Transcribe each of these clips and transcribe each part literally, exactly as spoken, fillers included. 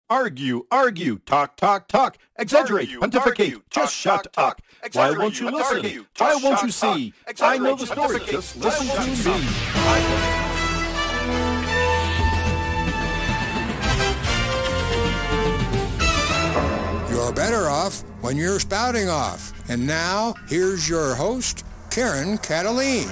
Argue, argue, talk, talk, talk, exaggerate, Argue, pontificate, argue, just talk, shut talk, up. talk. Why Exaggerate, won't you listen? argue, Why just won't you shut up. see? I know the Exaggerate, story. pontificate, Just listen just to shut me. You're better off when you're spouting off. And now, here's your host, Karen Cataline.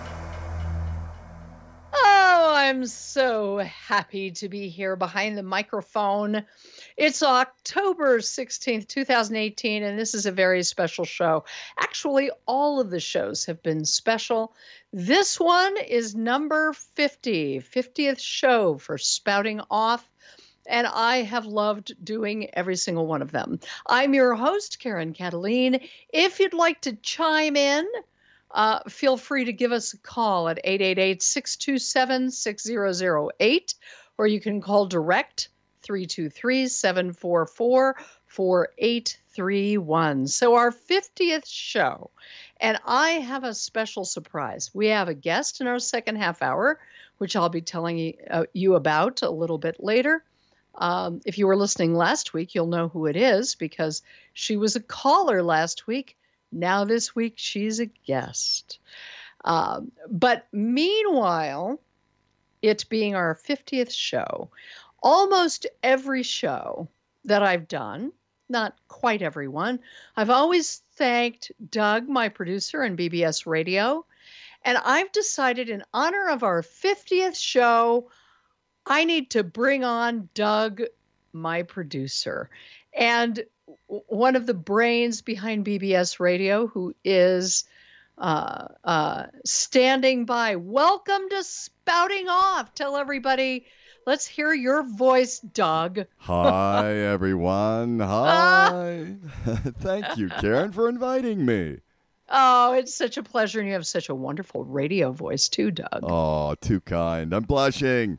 Oh, I'm so happy to be here behind the microphone. It's October sixteenth, twenty eighteen, and this is a very special show. Actually, all of the shows have been special. This one is number fifty, fiftieth show for Spouting Off, and I have loved doing every single one of them. I'm your host, Karen Cataline. If you'd like to chime in, Uh, feel free to give us a call at eight eight eight, six two seven, six zero zero eight, or you can call direct three two three, seven four four, four eight three one. So our fiftieth show, and I have a special surprise. We have a guest in our second half hour, which I'll be telling you, uh, you about a little bit later. Um, if you were listening last week, you'll know who it is because she was a caller last week. Now this week, she's a guest. Um, but meanwhile, it being our fiftieth show, almost every show that I've done, not quite every one, I've always thanked Doug, my producer in B B S Radio. And I've decided in honor of our fiftieth show, I need to bring on Doug, my producer. And one of the brains behind B B S Radio, who is uh, uh, standing by. Welcome to Spouting Off. Tell everybody, let's hear your voice, Doug. Hi, everyone. Hi. Thank you, Karen, for inviting me. Oh, it's such a pleasure, and you have such a wonderful radio voice, too, Doug. Oh, too kind. I'm blushing.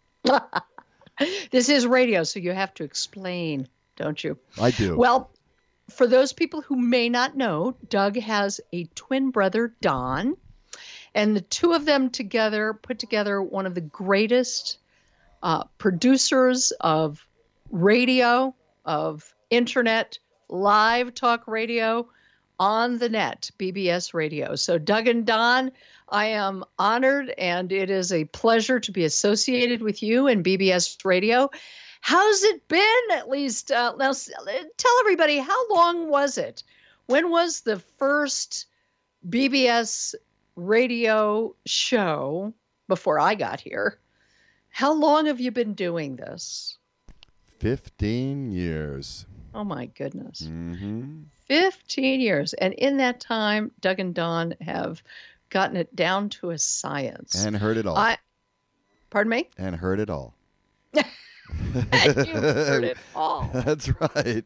This is radio, so you have to explain, don't you? I do. Well, for those people who may not know, Doug has a twin brother, Don, and the two of them together put together one of the greatest uh, producers of radio, of internet, live talk radio on the net, B B S Radio. So Doug and Don, I am honored, and it is a pleasure to be associated with you and B B S Radio. How's it been, at least? Uh, now, tell everybody, how long was it? When was the first B B S radio show before I got here? How long have you been doing this? Fifteen years. Oh, my goodness. Mm-hmm. Fifteen years. And in that time, Doug and Don have gotten it down to a science. And heard it all. I, pardon me? And heard it all. You heard it all. That's right.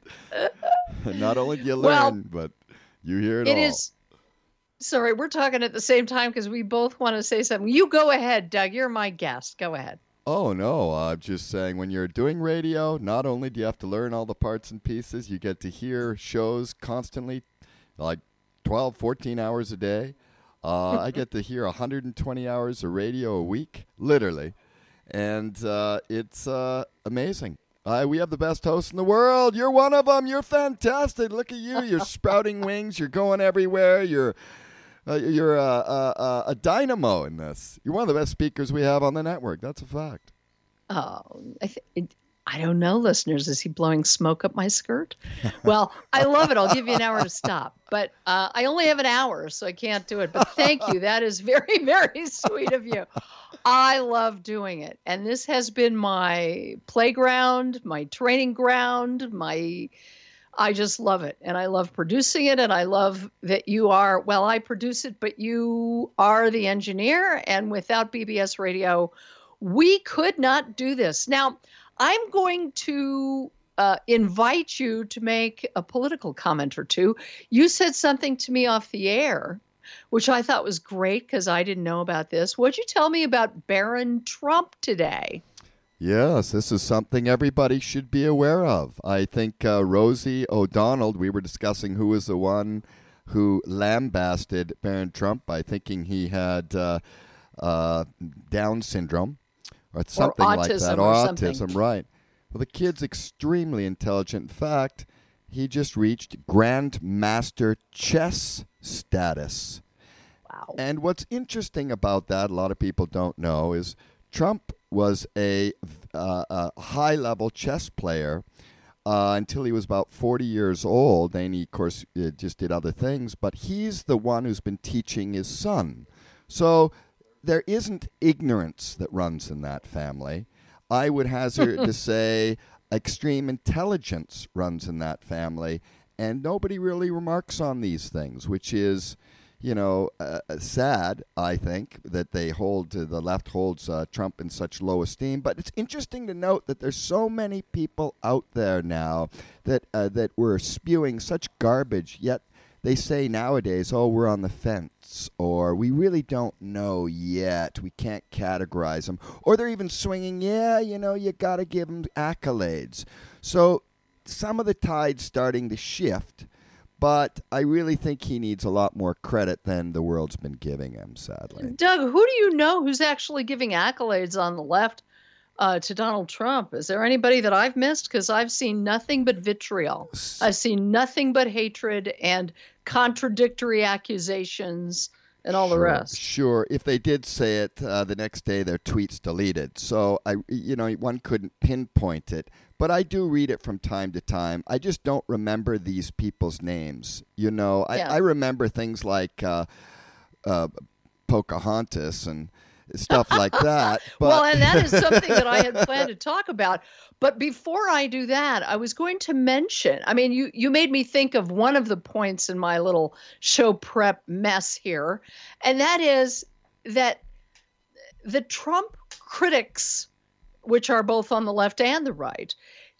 Not only do you learn, Well, but you hear it, It all. is. Sorry, we're talking at the same time because we both want to say something. You go ahead, Doug. You're my guest. Go ahead. Oh, no. I'm just saying when you're doing radio, not only do you have to learn all the parts and pieces, you get to hear shows constantly, like twelve, fourteen hours a day. Uh, I get to hear one hundred twenty hours of radio a week, literally. And uh, it's uh, amazing. Uh, we have the best hosts in the world. You're one of them. You're fantastic. Look at you. You're sprouting wings. You're going everywhere. You're uh, you're a, a, a dynamo in this. You're one of the best speakers we have on the network. That's a fact. Oh, I, th- it, I don't know, listeners. Is he blowing smoke up my skirt? Well, I love it. I'll give you an hour to stop. But uh, I only have an hour, so I can't do it. But thank you. That is very, very sweet of you. I love doing it. And this has been my playground, my training ground, my... I just love it. And I love producing it. And I love that you are, well, I produce it, but you are the engineer. And without B B S Radio, we could not do this. Now, I'm going to uh, invite you to make a political comment or two. You said something to me off the air, which I thought was great because I didn't know about this. What'd you tell me about Barron Trump today? Yes, this is something everybody should be aware of. I think uh, Rosie O'Donnell, we were discussing who was the one who lambasted Barron Trump by thinking he had uh, uh, Down syndrome or something or like that, or or something. autism, right. Well, the kid's extremely intelligent. In fact, he just reached Grandmaster chess status. Wow. And what's interesting about that, a lot of people don't know, is Trump was a, uh, a high-level chess player uh, until he was about forty years old. And he, of course, uh, just did other things. But he's the one who's been teaching his son. So there isn't ignorance that runs in that family. I would hazard to say extreme intelligence runs in that family. And nobody really remarks on these things, which is... You know, uh, sad, I think, that they hold, uh, the left holds uh, Trump in such low esteem. But it's interesting to note that there's so many people out there now that uh, that were spewing such garbage, yet they say nowadays, oh, we're on the fence, or we really don't know yet, we can't categorize them. Or they're even swinging, yeah, you know, you got to give them accolades. So some of the tide's starting to shift. But I really think he needs a lot more credit than the world's been giving him, sadly. Doug, who do you know who's actually giving accolades on the left uh, to Donald Trump? Is there anybody that I've missed? Because I've seen nothing but vitriol. I've seen nothing but hatred and contradictory accusations and all sure, the rest. Sure. If they did say it, uh, the next day their tweet's deleted. So, I, you know, one couldn't pinpoint it. But I do read it from time to time. I just don't remember these people's names. You know, I, Yeah. I remember things like uh, uh, Pocahontas and stuff like that. But Well, and that is something that I had planned to talk about. But before I do that, I was going to mention, I mean, you, you made me think of one of the points in my little show prep mess here. And that is that the Trump critics, which are both on the left and the right,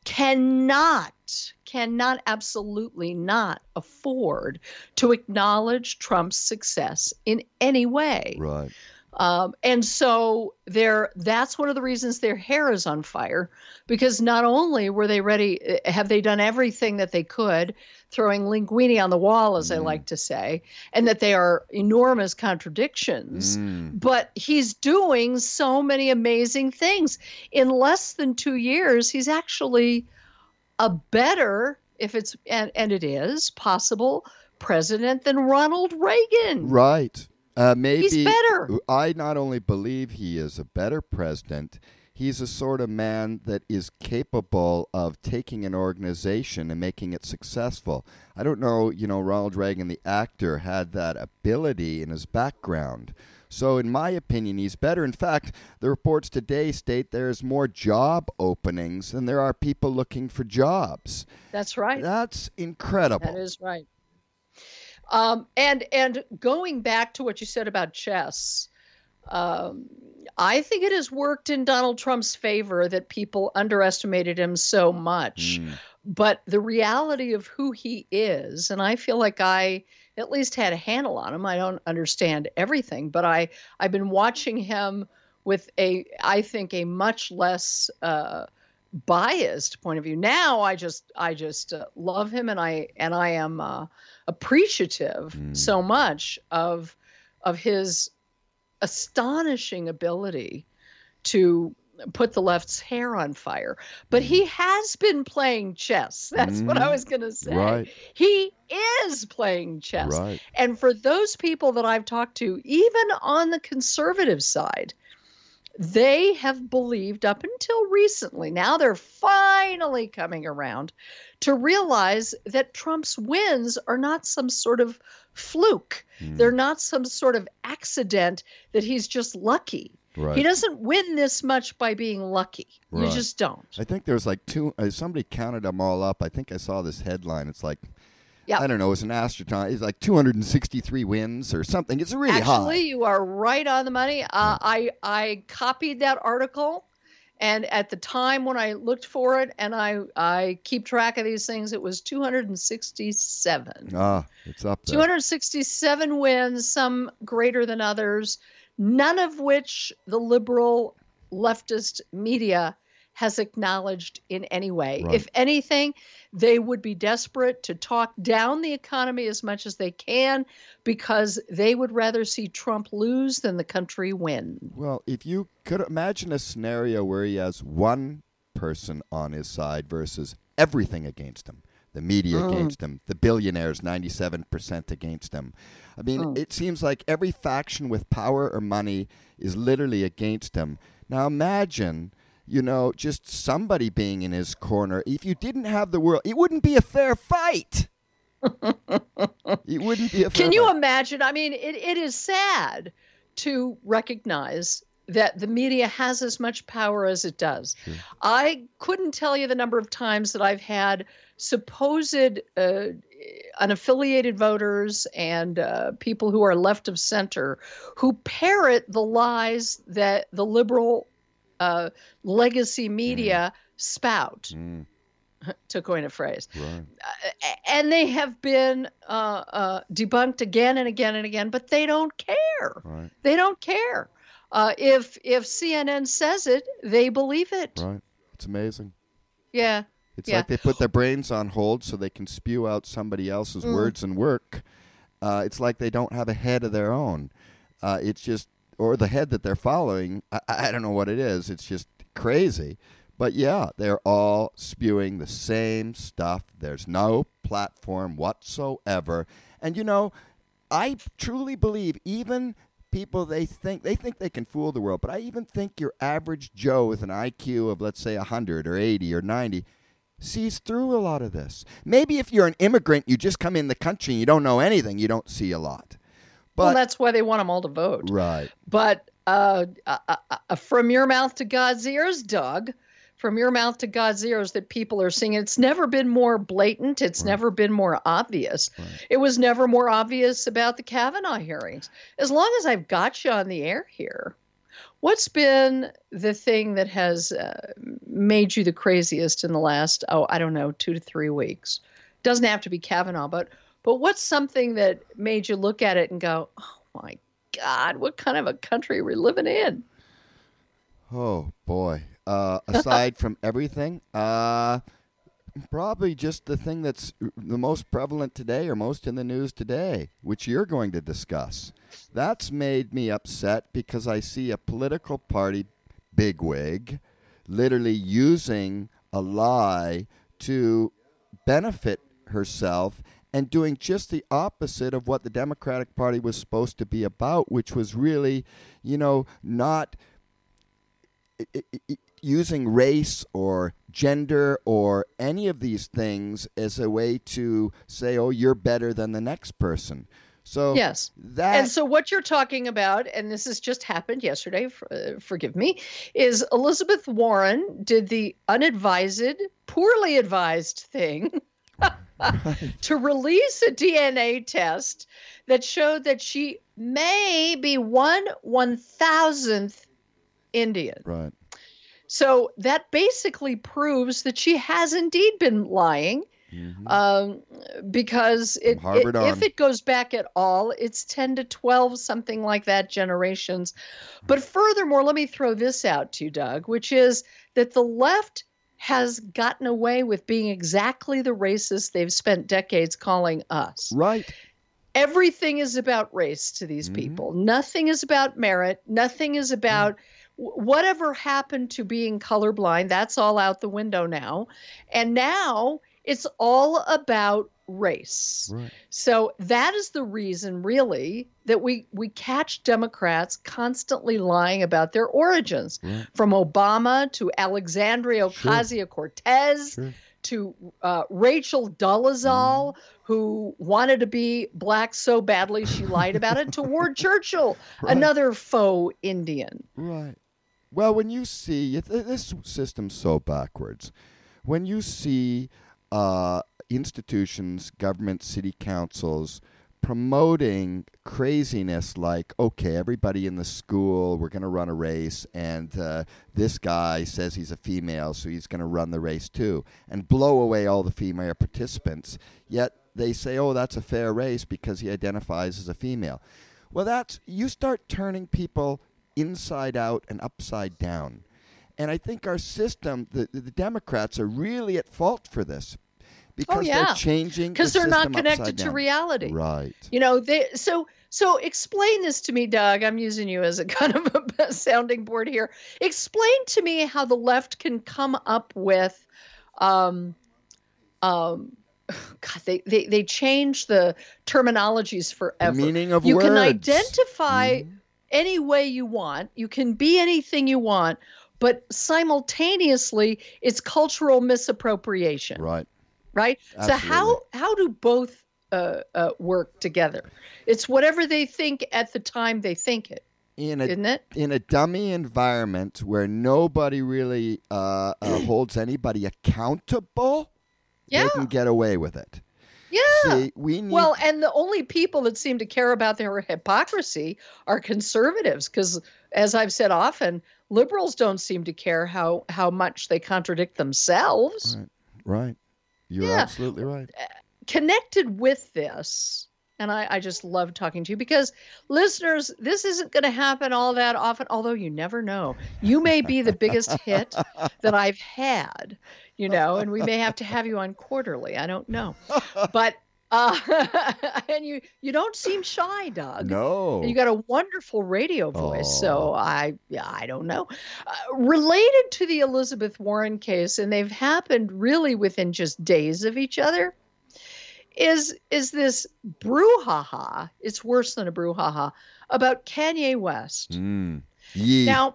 cannot, cannot absolutely not afford to acknowledge Trump's success in any way. right. Um, and so they're, that's one of the reasons their hair is on fire, because not only were they ready, have they done everything that they could, throwing linguini on the wall, as I like to say, and that they are enormous contradictions, Mm. but he's doing so many amazing things. In less than two years, he's actually a better, if it's, and, and it is possible, president than Ronald Reagan. Right. Uh, maybe He's better. I not only believe he is a better president, he's a sort of man that is capable of taking an organization and making it successful. I don't know, you know, Ronald Reagan, the actor, had that ability in his background. So in my opinion, he's better. In fact, the reports today state there's more job openings than there are people looking for jobs. That's right. That's incredible. That is right. Um, and and going back to what you said about chess, um, I think it has worked in Donald Trump's favor that people underestimated him so much. Mm. But the reality of who he is, and I feel like I at least had a handle on him. I don't understand everything, but I, I've been watching him with a, I think, a much less uh, biased point of view. Now I just I just uh, love him, and I and I am uh, appreciative Mm. so much of of his astonishing ability to put the left's hair on fire. But he has been playing chess. That's what I Mm. was going to say. Right. He is playing chess. Right. And for those people that I've talked to, even on the conservative side, they have believed up until recently, now they're finally coming around to realize that Trump's wins are not some sort of fluke. Mm. They're not some sort of accident that he's just lucky. Right. He doesn't win this much by being lucky. You Right. just don't. I think there's like two. Uh, somebody counted them all up. I think I saw this headline. It's like, Yeah. I don't know. It's an astronaut. It's like two hundred sixty-three wins or something. It's really Actually, high. you are right on the money. Uh, I I copied that article, and at the time when I looked for it, and I I keep track of these things, it was two hundred sixty-seven. Ah, it's up there. two hundred sixty-seven wins, some greater than others, none of which the liberal leftist media has acknowledged in any way. Right. If anything, they would be desperate to talk down the economy as much as they can because they would rather see Trump lose than the country win. Well, if you could imagine a scenario where he has one person on his side versus everything against him. The media Mm. against him, the billionaires, ninety-seven percent against him. I mean, Mm. it seems like every faction with power or money is literally against him. Now imagine, you know, just somebody being in his corner. If you didn't have the world, it wouldn't be a fair fight. It wouldn't be a fair Can you fight. imagine? I mean, it, it is sad to recognize that the media has as much power as it does. Sure. I couldn't tell you the number of times that I've had supposed uh, unaffiliated voters and uh, people who are left of center who parrot the lies that the liberal uh, legacy media spout, Mm, to coin a phrase. right. Uh, and they have been uh, uh, debunked again and again and again, but they don't care. Right. They don't care. Uh, if if C N N says it, they believe it. Right. It's amazing. Yeah. It's Yeah. like they put their brains on hold so they can spew out somebody else's Mm. words and work. Uh, it's like they don't have a head of their own. Uh, it's just, or the head that they're following, I, I don't know what it is. It's just crazy. But yeah, they're all spewing the same stuff. There's no platform whatsoever. And you know, I truly believe even people they think they think they can fool the world, but I even think your average Joe with an I Q of let's say one hundred or eighty or ninety sees through a lot of this. Maybe if you're an immigrant, you just come in the country and you don't know anything, you don't see a lot. But Well, that's why they want them all to vote. right. But uh, uh, uh, from your mouth to God's ears, Doug, from your mouth to God's ears that people are seeing, it's never been more blatant. It's Right. never been more obvious. Right. It was never more obvious about the Kavanaugh hearings. As long as I've got you on the air here, what's been the thing that has uh, made you the craziest in the last, oh, I don't know, two to three weeks? Doesn't have to be Kavanaugh, but but what's something that made you look at it and go, oh my God, what kind of a country are we living in? Oh boy. Uh, aside from everything, uh, probably just the thing that's the most prevalent today or most in the news today, which you're going to discuss. That's made me upset because I see a political party bigwig literally using a lie to benefit herself and doing just the opposite of what the Democratic Party was supposed to be about, which was really, you know, not I- I- using race or gender or any of these things as a way to say, oh, you're better than the next person. So Yes. that And so what you're talking about, and this has just happened yesterday, for, uh, forgive me, is Elizabeth Warren did the unadvised, poorly advised thing to release a D N A test that showed that she may be one one thousandth Indian. right. So that basically proves that she has indeed been lying. Mhm. Um, because it, From Harvard it- if on. it goes back at all, it's ten to twelve, something like that, generations. But furthermore, let me throw this out to you, Doug, which is that the left has gotten away with being exactly the racist they've spent decades calling us. Right. Everything is about race to these Mhm. people. Nothing is about merit. Nothing is about wh- whatever happened to being colorblind. That's all out the window now. And now it's all about race. Right. So that is the reason, really, that we, we catch Democrats constantly lying about their origins, Right. from Obama to Alexandria Sure. Ocasio-Cortez Sure. to uh, Rachel Dolezal, who wanted to be black so badly she lied about it, to Ward Churchill, Right. another faux Indian. Right. Well, when you see it, this system's so backwards. When you see uh, institutions, government, city councils promoting craziness like, okay, everybody in the school, we're going to run a race, and uh, this guy says he's a female, so he's going to run the race too, and blow away all the female participants. Yet they say, oh, that's a fair race because he identifies as a female. Well, that's you start turning people inside out and upside down. And I think our system, the, the Democrats are really at fault for this because Oh, yeah. they're changing Because the they're not system connected upside to down. reality. Right. You know, they so so explain this to me, Doug. I'm using you as a kind of a sounding board here. Explain to me how the left can come up with um um God, they, they, they change the terminologies forever. The meaning of you words. can identify Mhm. any way you want. You can be anything you want, but simultaneously, it's cultural misappropriation. Right. Right. So Absolutely. how how do both uh, uh, work together? It's whatever they think at the time they think it, In a isn't it? in a dummy environment where nobody really uh, uh, holds anybody accountable, Yeah. they can get away with it. Yeah. See, we need Well, and the only people that seem to care about their hypocrisy are conservatives, because, as I've said often, liberals don't seem to care how how much they contradict themselves. Right. Right. You're Yeah. absolutely right. Connected with this, and I, I just love talking to you because, listeners, this isn't going to happen all that often, although you never know. You may be the biggest hit that I've had, you know, and we may have to have you on quarterly. I don't know. But, uh, and you, you don't seem shy, Doug. No. And you got a wonderful radio voice, Aw. so I, yeah, I don't know. Uh, related to the Elizabeth Warren case, and they've happened really within just days of each other, is is this brouhaha? It's worse than a brouhaha about Kanye West. Mm. Yee. Now,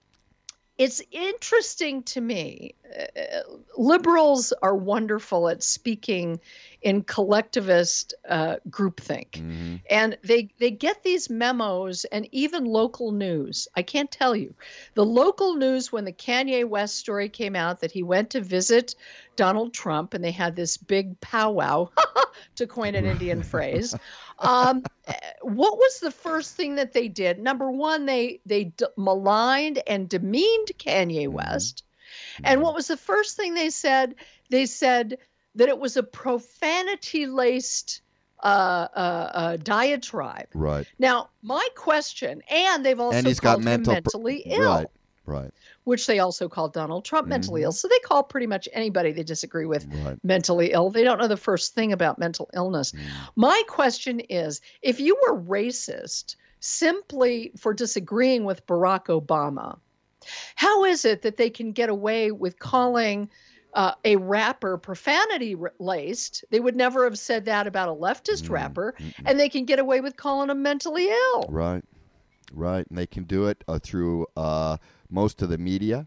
it's interesting to me. Uh, liberals are wonderful at speaking in collectivist uh, groupthink. Mhm. And they they get these memos, and even local news. I can't tell you. The local news, when the Kanye West story came out that he went to visit Donald Trump and they had this big powwow, to coin an Indian phrase. Um, what was the first thing that they did? Number one, they they d- maligned and demeaned Kanye West. And what was the first thing they said? They said that it was a profanity-laced uh, uh, uh, diatribe. Right. Now, my question, and they've also And he's called got mental him pro- mentally ill, Right. Right. which they also called Donald Trump mentally Mhm. ill. So they call pretty much anybody they disagree with Right. mentally ill. They don't know the first thing about mental illness. Mm. My question is, if you were racist simply for disagreeing with Barack Obama, how is it that they can get away with calling uh, a rapper profanity laced? They would never have said that about a leftist Mm, rapper, mm-mm. and they can get away with calling him mentally ill. Right. Right. And they can do it uh, through uh, most of the media.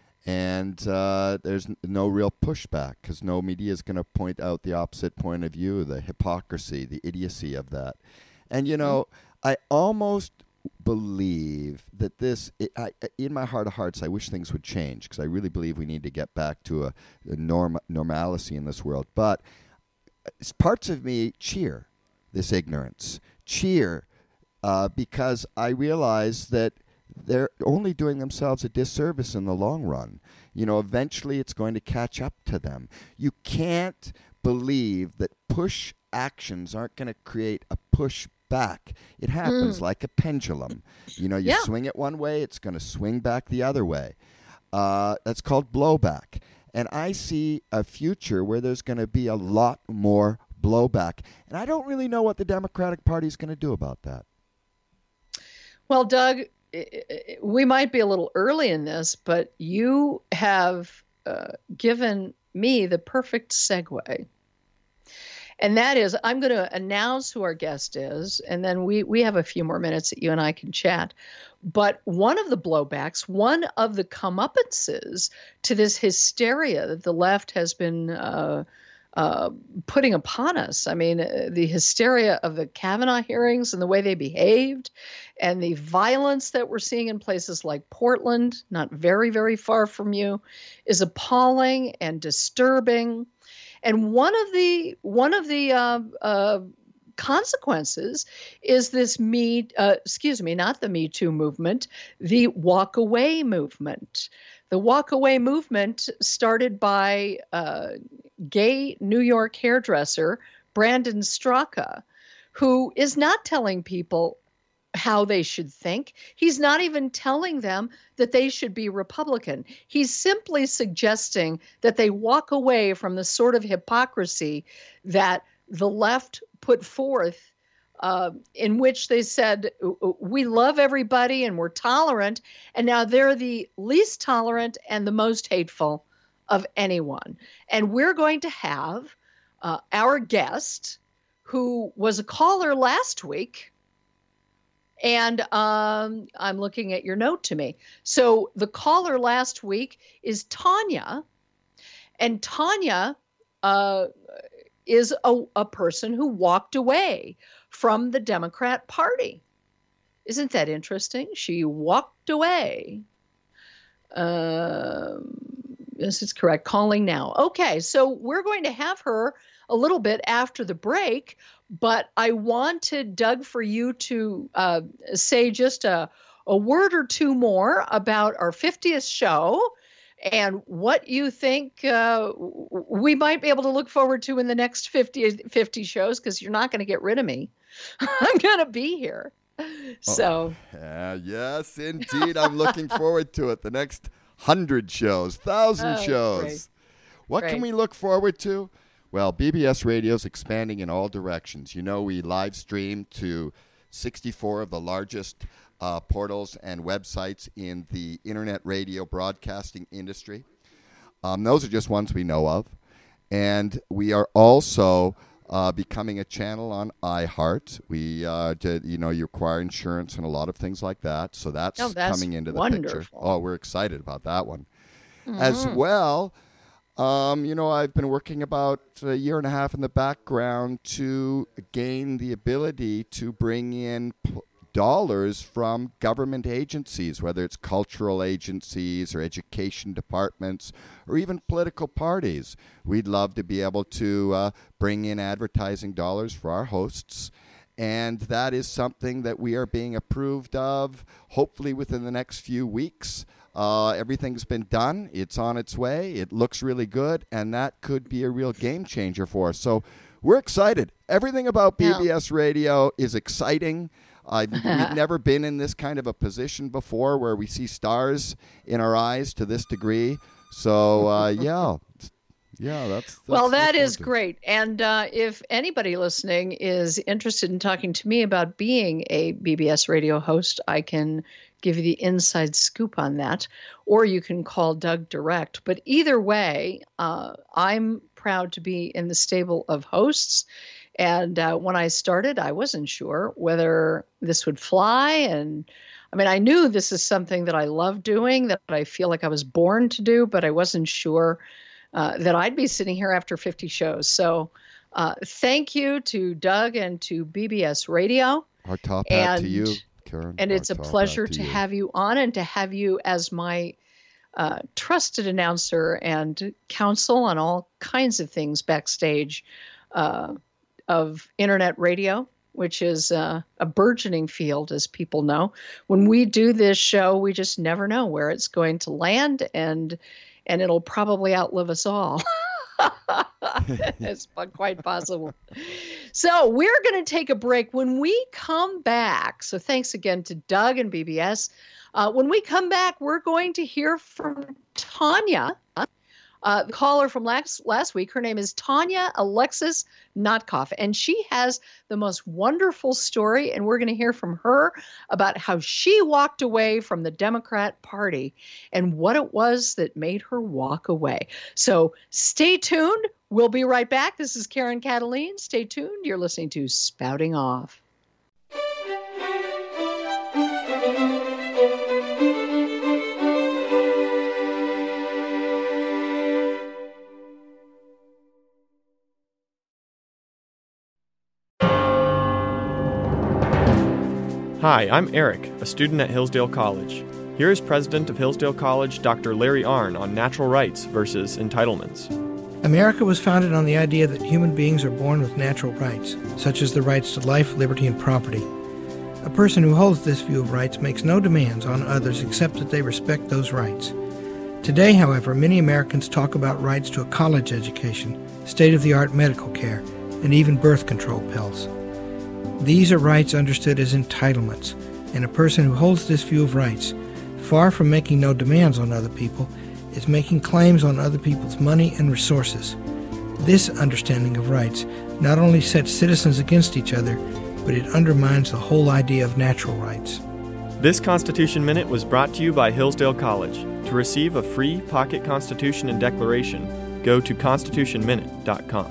And uh, there's n- no real pushback because no media is going to point out the opposite point of view, the hypocrisy, the idiocy of that. And, you know, I almost believe that this, it, I, in my heart of hearts, I wish things would change because I really believe we need to get back to a, a norm, normalcy in this world. But s- parts of me cheer this ignorance, cheer uh, because I realize that they're only doing themselves a disservice in the long run. You know, eventually it's going to catch up to them. You can't believe that push actions aren't going to create a push back. It happens Mm. like a pendulum. You know, you Yeah. swing it one way, it's going to swing back the other way. Uh, that's called blowback. And I see a future where there's going to be a lot more blowback. And I don't really know what the Democratic Party is going to do about that. Well, Doug, i- i- we might be a little early in this, but you have uh, given me the perfect segue. And that is, I'm going to announce who our guest is, and then we, we have a few more minutes that you and I can chat. But one of the blowbacks, one of the comeuppances to this hysteria that the left has been uh, uh, putting upon us. I mean, uh, the hysteria of the Kavanaugh hearings and the way they behaved, and the violence that we're seeing in places like Portland, not very, very far from you, is appalling and disturbing. And one of the one of the uh, uh, consequences is this me, uh, excuse me, not the Me Too movement, the Walk Away movement. The Walk Away movement started by uh, gay New York hairdresser Brandon Straka, who is not telling people how they should think. He's not even telling them that they should be Republican. He's simply suggesting that they walk away from the sort of hypocrisy that the left put forth, uh, in which they said, we love everybody and we're tolerant, and now they're the least tolerant and the most hateful of anyone. And we're going to have uh, our guest, who was a caller last week, and um, I'm looking at your note to me. So the caller last week is Tanya, and Tanya uh, is a, a person who walked away from the Democrat Party. Isn't that interesting? She walked away. Um, yes, it's correct. Calling now. Okay, so we're going to have her a little bit after the break, but I wanted, Doug, for you to uh, say just a, a word or two more about our fiftieth show and what you think uh, we might be able to look forward to in the next fifty, fifty shows, because you're not going to get rid of me. I'm going to be here. So, oh, uh, yes, indeed. I'm looking forward to it. The next hundred shows, thousand oh, shows. Great. What great. can we look forward to? Well, B B S Radio is expanding in all directions. You know, we live stream to sixty-four of the largest uh, portals and websites in the internet radio broadcasting industry. Um, those are just ones we know of. And we are also uh, becoming a channel on iHeart. We, uh, did, you know, you require insurance and a lot of things like that. So that's, oh, that's coming into the wonderful. picture. Oh, we're excited about that one. Mm-hmm. As well, um, you know, I've been working about a year and a half in the background to gain the ability to bring in p- dollars from government agencies, whether it's cultural agencies or education departments or even political parties. We'd love to be able to uh, bring in advertising dollars for our hosts. And that is something that we are being approved of, hopefully within the next few weeks. Uh, everything's been done. It's on its way. It looks really good, and that could be a real game changer for us. So we're excited. Everything about B B S yeah. Radio is exciting. Uh, we've never been in this kind of a position before where we see stars in our eyes to this degree. So, uh, yeah. Yeah, that's, that's well, that is great. And uh, if anybody listening is interested in talking to me about being a B B S radio host, I can give you the inside scoop on that, or you can call Doug direct. But either way, uh, I'm proud to be in the stable of hosts. And uh, when I started, I wasn't sure whether this would fly. And I mean, I knew this is something that I love doing, that I feel like I was born to do, but I wasn't sure uh, that I'd be sitting here after fifty shows. So uh, thank you to Doug and to B B S Radio. Our top hat to you, Karen. And Our it's a pleasure to, to have you on and to have you as my uh, trusted announcer and counsel on all kinds of things backstage uh, of internet radio, which is uh, a burgeoning field, as people know. When we do this show, we just never know where it's going to land, and and it'll probably outlive us all. It's quite possible. So we're going to take a break. When we come back, so thanks again to Doug and B B S. Uh, when we come back, we're going to hear from Tanya, uh, the caller from last, last week. Her name is Tanya Alexis Notkoff, and she has the most wonderful story, and we're going to hear from her about how she walked away from the Democrat Party and what it was that made her walk away. So stay tuned. We'll be right back. This is Karen Cataline. Stay tuned. You're listening to Spouting Off. Hi, I'm Eric, a student at Hillsdale College. Here is President of Hillsdale College, Doctor Larry Arnn, on natural rights versus entitlements. America was founded on the idea that human beings are born with natural rights, such as the rights to life, liberty, and property. A person who holds this view of rights makes no demands on others except that they respect those rights. Today, however, many Americans talk about rights to a college education, state-of-the-art medical care, and even birth control pills. These are rights understood as entitlements, And a person who holds this view of rights, far from making no demands on other people, is making claims on other people's money and resources. This understanding of rights not only sets citizens against each other, but it undermines the whole idea of natural rights. This Constitution Minute was brought to you by Hillsdale College. To receive a free pocket Constitution and Declaration, go to constitution minute dot com.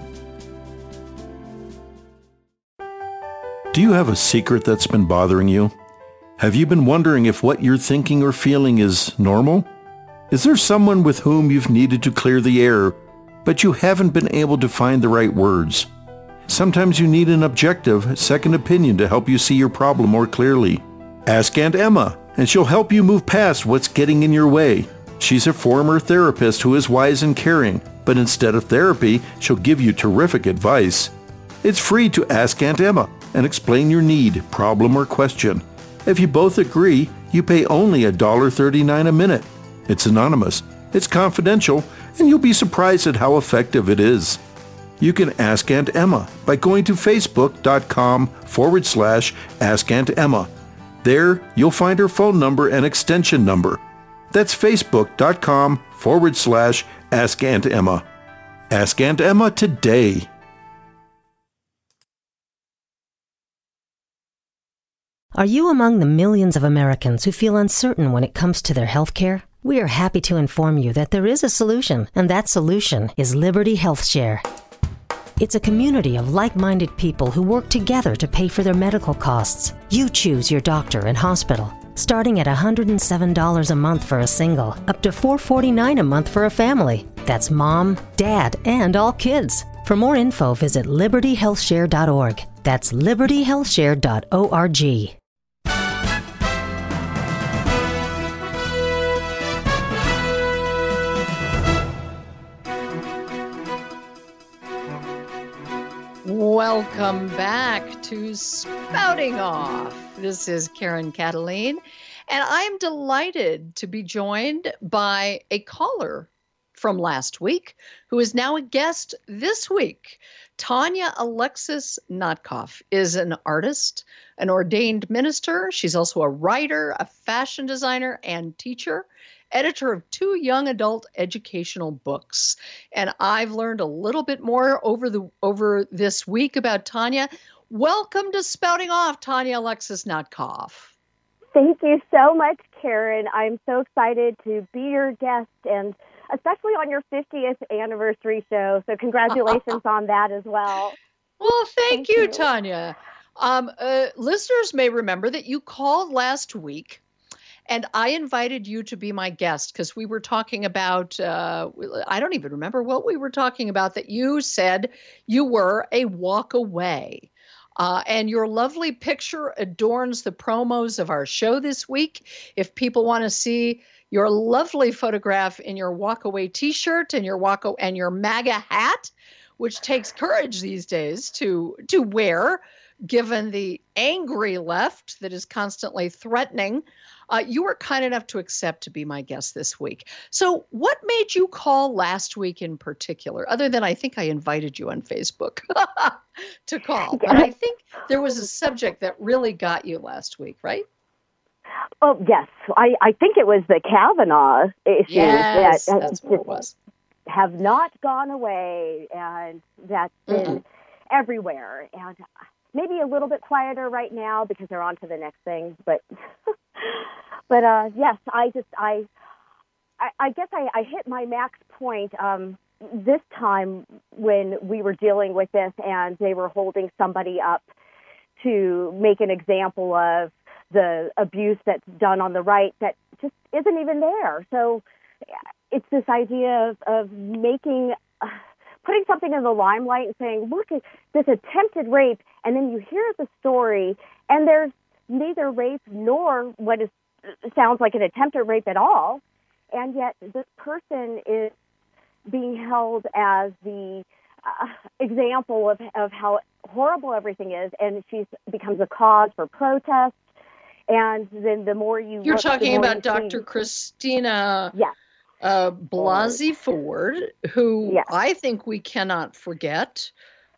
Do you have a secret that's been bothering you? Have you been wondering if what you're thinking or feeling is normal? Is there someone with whom you've needed to clear the air, but you haven't been able to find the right words? Sometimes you need an objective, second opinion to help you see your problem more clearly. Ask Aunt Emma, and she'll help you move past what's getting in your way. She's a former therapist who is wise and caring, but instead of therapy, she'll give you terrific advice. It's free to ask Aunt Emma and explain your need, problem, or question. If you both agree, you pay only one dollar and thirty-nine cents a minute. It's anonymous, it's confidential, and you'll be surprised at how effective it is. You can ask Aunt Emma by going to facebook.com forward slash Ask Aunt Emma. There, you'll find her phone number and extension number. That's facebook.com forward slash Ask Aunt Emma. Ask Aunt Emma today. Are you among the millions of Americans who feel uncertain when it comes to their health care? We are happy to inform you that there is a solution, and that solution is Liberty Health Share. It's a community of like-minded people who work together to pay for their medical costs. You choose your doctor and hospital, starting at one hundred seven dollars a month for a single, up to four hundred forty-nine dollars a month for a family. That's mom, dad, and all kids. For more info, visit liberty health share dot org. That's liberty health share dot org. Welcome back to Spouting Off. This is Karen Cataline, and I'm delighted to be joined by a caller from last week who is now a guest this week. Tanya Alexis Notkoff is an artist, an ordained minister. She's also a writer, a fashion designer, and teacher. Editor of two young adult educational books. And I've learned a little bit more over the over this week about Tanya. Welcome to Spouting Off, Tanya Alexis Notkoff. Thank you so much, Karen. I'm so excited to be your guest, and especially on your fiftieth anniversary show. So congratulations on that as well. Well, thank, thank you, you, Tanya. Um, uh, listeners may remember that you called last week, and I invited you to be my guest because we were talking about, uh, I don't even remember what we were talking about, that you said you were a walk away. Uh, and your lovely picture adorns the promos of our show this week. If people want to see your lovely photograph in your walk-away T-shirt and your walk and your MAGA hat, which takes courage these days to to wear, given the angry left that is constantly threatening, uh, you were kind enough to accept to be my guest this week. So what made you call last week in particular, other than I think I invited you on Facebook to call? But I think there was a subject that really got you last week, right? Oh, yes. I, I think it was the Kavanaugh issues yes, that that's what it was. have not gone away, and that's been mm-hmm. everywhere. And maybe a little bit quieter right now because they're on to the next thing. But, but uh, yes, I just, I, I, I guess I, I hit my max point um, this time when we were dealing with this and they were holding somebody up to make an example of the abuse that's done on the right that just isn't even there. So it's this idea of, of making, uh, putting something in the limelight and saying, look at this attempted rape, and then you hear the story, and there's neither rape nor what is sounds like an attempted rape at all, and yet this person is being held as the uh, example of, of how horrible everything is, and she becomes a cause for protest. And then the more you You're look, talking about you Doctor see, Christina yes. uh, Blasey Ford, who yes. I think we cannot forget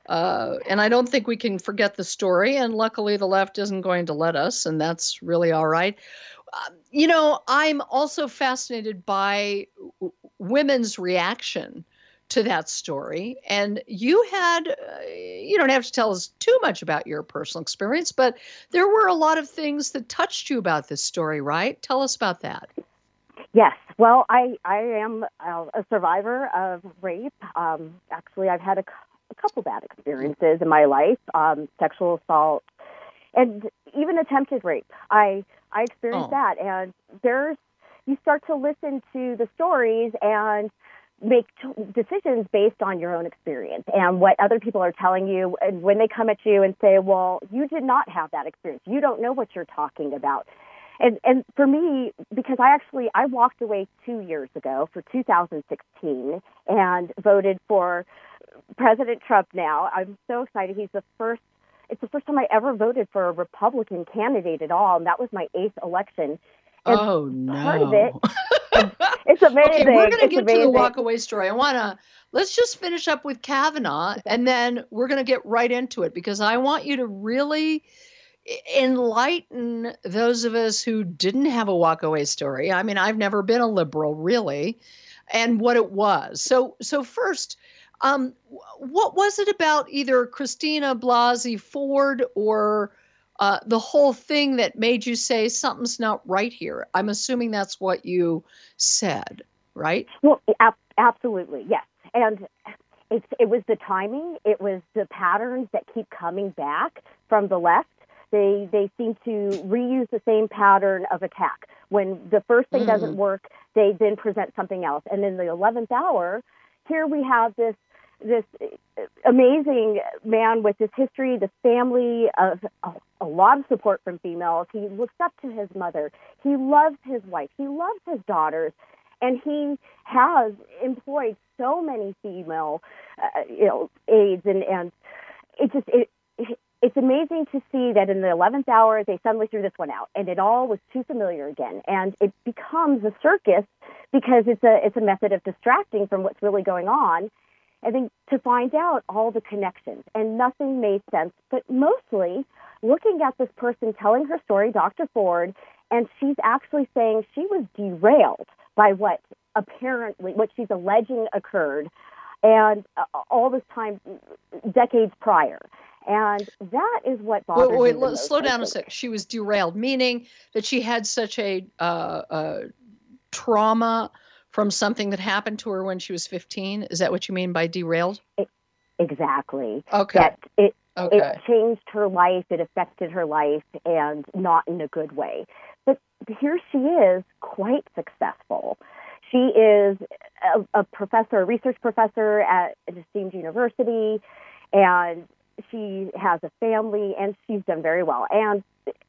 Uh, and I don't think we can forget the story. And luckily, the left isn't going to let us, and that's really all right. Uh, you know, I'm also fascinated by w- women's reaction to that story. And you had, uh, you don't have to tell us too much about your personal experience, but there were a lot of things that touched you about this story, right? Tell us about that. Yes. Well, I, I am a survivor of rape. Um, actually, I've had a, a couple bad experiences in my life, um, sexual assault, and even attempted rape. I I experienced Oh. that, and there's you start to listen to the stories and make t- decisions based on your own experience and what other people are telling you. And when they come at you and say, "Well, you did not have that experience. You don't know what you're talking about." And and for me, because I actually I walked away two years ago for two thousand sixteen and voted for President Trump. Now I'm so excited. He's the first. It's the first time I ever voted for a Republican candidate at all, and that was my eighth election. And Oh, no. part of it, it's amazing. Okay, we're going to It's get amazing. to the walkaway story. I want to, let's just finish up with Kavanaugh, and then we're going to get right into it, because I want you to really enlighten those of us who didn't have a walkaway story. I mean, I've never been a liberal, really, and what it was. So, so first, um, what was it about either Christina Blasey Ford or uh, the whole thing that made you say something's not right here? I'm assuming that's what you said, right? Well, ab- absolutely, yes. And it's, it was the timing. It was the patterns that keep coming back from the left. They they seem to reuse the same pattern of attack. When the first thing mm. doesn't work, they then present something else. And in the eleventh hour, here we have this this amazing man with this history, this family of a, a lot of support from females. He looks up to his mother. He loves his wife. He loves his daughters. And he has employed so many female, uh, you know, aides, and, and it just it, it it's amazing to see that in the eleventh hour they suddenly threw this one out, and it all was too familiar again, and it becomes a circus because it's a it's a method of distracting from what's really going on, and then to find out all the connections, and nothing made sense. But mostly looking at this person telling her story, Doctor Ford, and she's actually saying she was derailed by what apparently, what she's alleging occurred, and uh, all this time, decades prior. And that is what bothers wait, wait, me the let, most, slow I down a think. sec. She was derailed, meaning that she had such a uh, uh, trauma from something that happened to her when she was fifteen. Is that what you mean by derailed? It, exactly. Okay. That it, Okay. it changed her life, it affected her life, and not in a good way. But here she is, quite successful. She is a, a professor, a research professor at an esteemed university, and she has a family, and she's done very well. And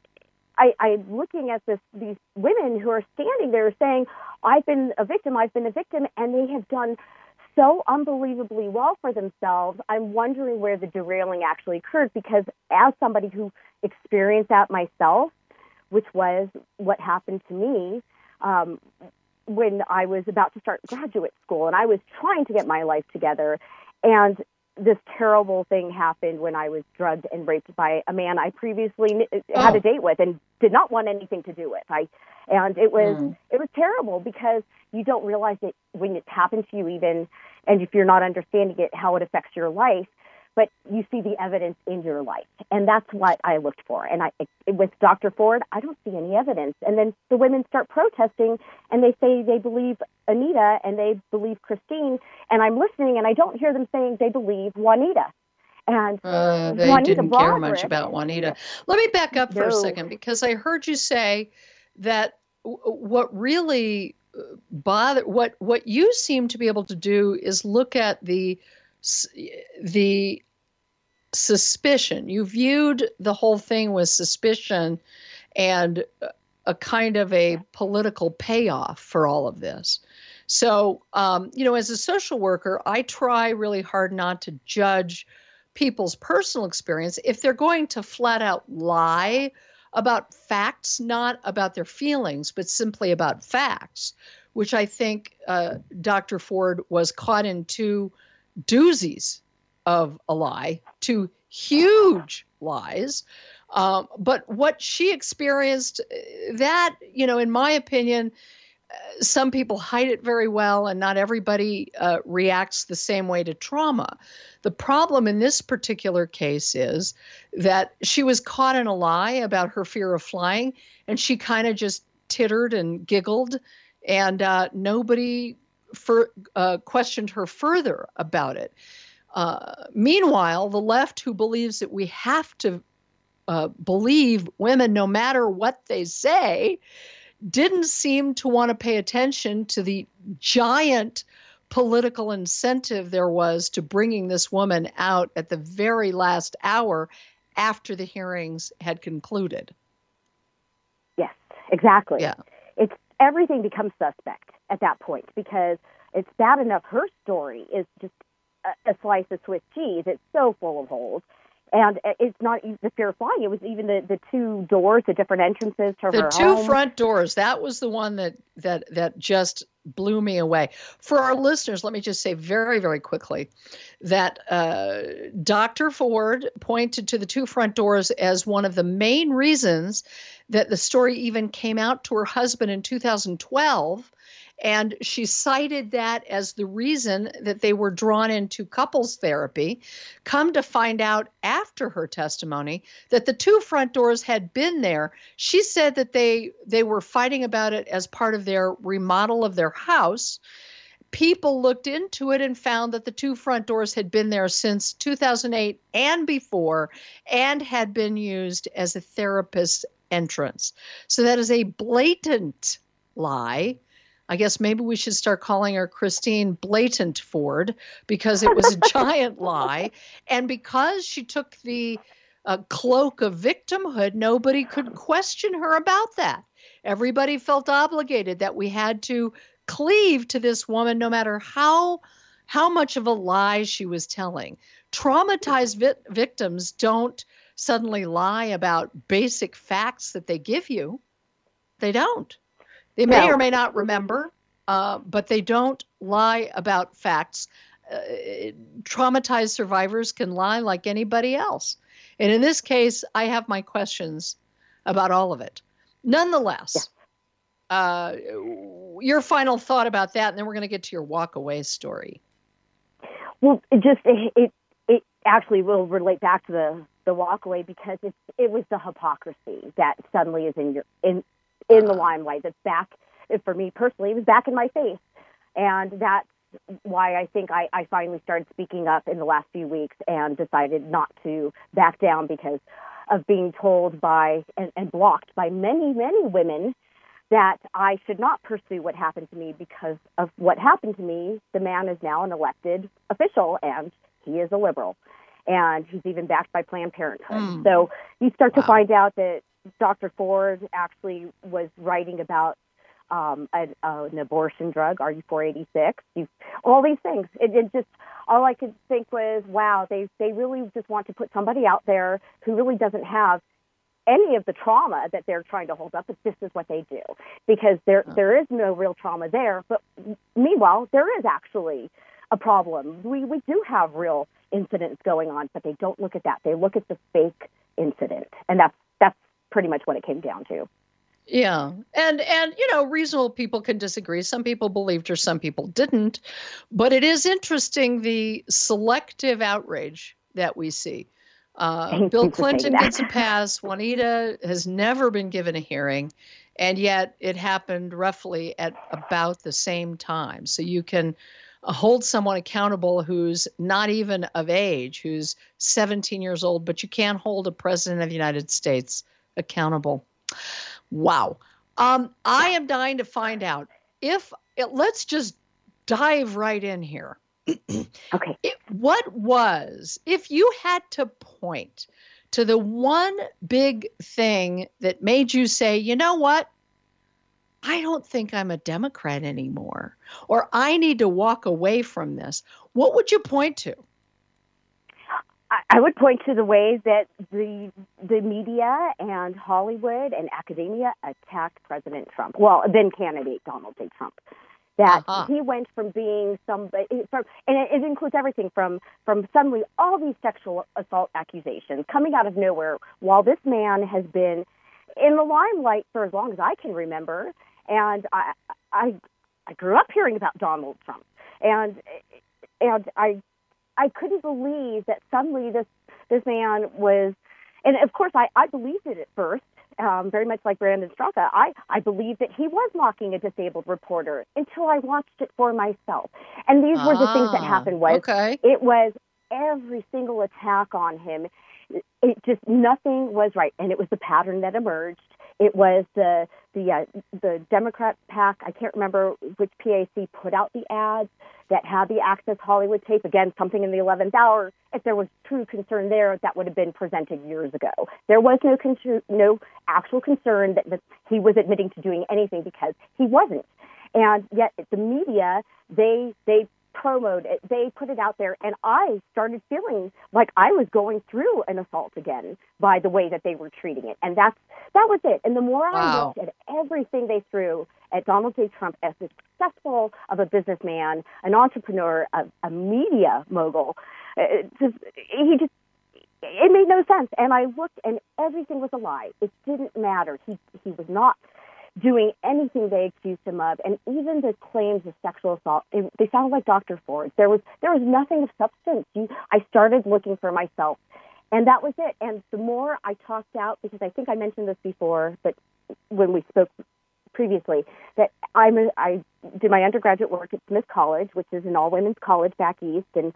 I, I'm looking at this; these women who are standing there saying, "I've been a victim. I've been a victim," and they have done so unbelievably well for themselves. I'm wondering where the derailing actually occurred, because as somebody who experienced that myself, which was what happened to me um, when I was about to start graduate school, and I was trying to get my life together, and this terrible thing happened when I was drugged and raped by a man I previously oh. had a date with and did not want anything to do with. I, and it was mm. it was terrible, because you don't realize it when it happens to you, even, and if you're not understanding it, how it affects your life. But you see the evidence in your life, and that's what I looked for. And I, with Doctor Ford, I don't see any evidence. And then the women start protesting, and they say they believe Anita and they believe Christine, and I'm listening, and I don't hear them saying they believe Juanita. And uh, they Juanita didn't Broderick, care much about Juanita. Let me back up for no. a second, because I heard you say that w- what really bother what what you seem to be able to do is look at the the suspicion. You viewed the whole thing with suspicion and a kind of a political payoff for all of this. So, um, you know, as a social worker, I try really hard not to judge people's personal experience if they're going to flat out lie about facts, not about their feelings, but simply about facts, which I think uh, Doctor Ford was caught in two doozies of a lie, two huge lies. Um, but what she experienced, that, you know, in my opinion, uh, some people hide it very well, and not everybody uh, reacts the same way to trauma. The problem in this particular case is that she was caught in a lie about her fear of flying, and she kind of just tittered and giggled, and uh, nobody for, uh, questioned her further about it. Uh, meanwhile, the left, who believes that we have to uh, believe women no matter what they say, didn't seem to want to pay attention to the giant political incentive there was to bringing this woman out at the very last hour after the hearings had concluded. Yes, exactly. Yeah. It's everything becomes suspect at that point, because it's bad enough her story is just a, a slice of Swiss cheese. It's so full of holes. And it's not the fear of flying. It was even the, the two doors, the different entrances to the her two home. front doors. That was the one that, that, that just blew me away. For our listeners, let me just say very, very quickly that uh, Doctor Ford pointed to the two front doors as one of the main reasons that the story even came out to her husband in two thousand twelve. And she cited that as the reason that they were drawn into couples therapy. Come to find out after her testimony that the two front doors had been there. She said that they they were fighting about it as part of their remodel of their house. People looked into it and found that the two front doors had been there since two thousand eight and before, and had been used as a therapist's entrance. So that is a blatant lie. I guess maybe we should start calling her Christine Blatant Ford, because it was a giant lie. And because she took the uh, cloak of victimhood, nobody could question her about that. Everybody felt obligated that we had to cleave to this woman, no matter how, how much of a lie she was telling. Traumatized vi- victims don't suddenly lie about basic facts that they give you. They don't. They may No. or may not remember, uh, but they don't lie about facts. Uh, traumatized survivors can lie like anybody else. And in this case, I have my questions about all of it. Nonetheless, yeah. uh, your final thought about that, and then we're going to get to your walk away story. Well, it just it, it it actually will relate back to the the walk away, because it's it was the hypocrisy that suddenly is in your in. in the limelight. That's back, for me personally, it was back in my face. And that's why I think I, I finally started speaking up in the last few weeks and decided not to back down, because of being told by and, and blocked by many, many women that I should not pursue what happened to me because of what happened to me. The man is now an elected official, and he is a liberal. And he's even backed by Planned Parenthood. Mm. So you start wow. to find out that Doctor Ford actually was writing about um, a, uh, an abortion drug, R U four eighty-six, you, all these things. It, it just, all I could think was, wow, they they really just want to put somebody out there who really doesn't have any of the trauma that they're trying to hold up, but this is what they do, because there oh. there is no real trauma there. But meanwhile, there is actually a problem. We we do have real incidents going on, but they don't look at that. They look at the fake incident, and that's that's pretty much what it came down to. Yeah. And, and, you know, reasonable people can disagree. Some people believed her, some people didn't. But it is interesting, the selective outrage that we see. Uh, Bill Clinton gets a pass. Juanita has never been given a hearing. And yet it happened roughly at about the same time. So you can uh, hold someone accountable who's not even of age, who's seventeen years old, but you can't hold a president of the United States accountable. Wow. Um, I am dying to find out if it, let's just dive right in here. Okay. It, what was, if you had to point to the one big thing that made you say, you know what? I don't think I'm a Democrat anymore, or I need to walk away from this. What would you point to? I would point to the ways that the the media and Hollywood and academia attacked President Trump. Well, then candidate Donald J. Trump. That Uh-huh. he went from being somebody, from, and it, it includes everything from, from suddenly all these sexual assault accusations coming out of nowhere, while this man has been in the limelight for as long as I can remember. And I, I, I grew up hearing about Donald Trump, and and I, I couldn't believe that suddenly this this man was, and of course I, I believed it at first. Um, very much like Brandon Straka, I, I believed that he was mocking a disabled reporter until I watched it for myself. And these were the things that Ah, happened was okay. it was every single attack on him. It just, nothing was right. And it was the pattern that emerged. It was the the uh, the Democrat PAC, I can't remember which P A C put out the ads that had the Access Hollywood tape. Again, something in the eleventh hour. If there was true concern there, that would have been presented years ago. There was no con- no actual concern that, that he was admitting to doing anything, because he wasn't. And yet the media, they they promoted it, they put it out there, and I started feeling like I was going through an assault again by the way that they were treating it. And that's that was it. And the more I Wow. looked at everything they threw at Donald J. Trump as this successful of a businessman, an entrepreneur, a, a media mogul, it just, he just it made no sense. And I looked, and everything was a lie. It didn't matter. He he was not doing anything they accused him of, and even the claims of sexual assault, it, they sounded like Doctor Ford. There was there was nothing of substance. You, I started looking for myself, and that was it. And the more I talked out, because I think I mentioned this before, but when we spoke previously, that I'm a, I did my undergraduate work at Smith College, which is an all-women's college back east, and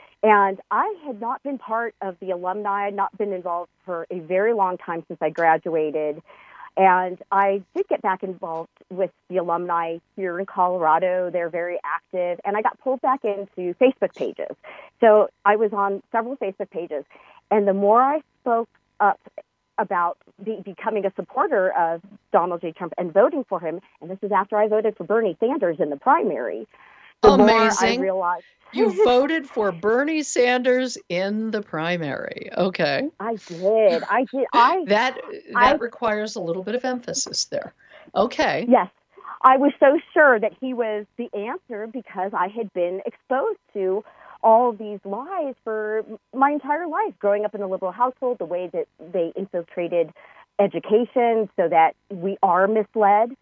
and I had not been part of the alumni. I had not been involved for a very long time since I graduated. And I did get back involved with the alumni here in Colorado. They're very active. And I got pulled back into Facebook pages. So I was on several Facebook pages. And the more I spoke up about be, becoming a supporter of Donald J. Trump and voting for him, and this is after I voted for Bernie Sanders in the primary, the more I Amazing. realized You voted for Bernie Sanders in the primary. Okay. I did. I did. I That I- that requires a little bit of emphasis there. Okay. Yes. I was so sure that he was the answer because I had been exposed to all these lies for my entire life, growing up in a liberal household, the way that they infiltrated education so that we are misled.